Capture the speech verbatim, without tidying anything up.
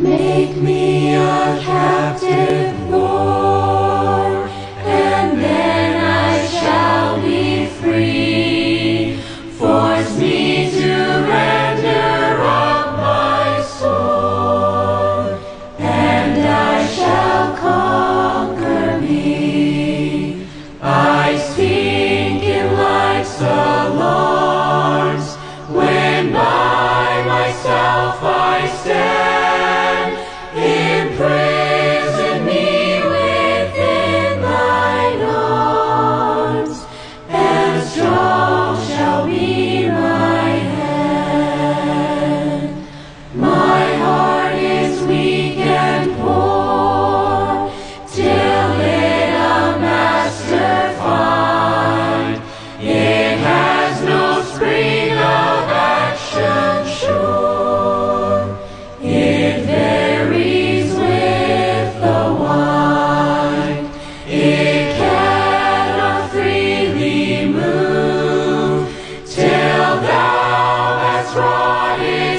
Make me a captive, Lord, and then I shall be free. Force me to render up my soul, and I shall conquer me. I sink in life's alarms, when by myself I stand. Imprison me within thine arms, and strong shall be my hand. My heart is weak and poor, till it a master find. It has no spring of action sure. It varies with the wind. It cannot freely move till thou hast wrought it.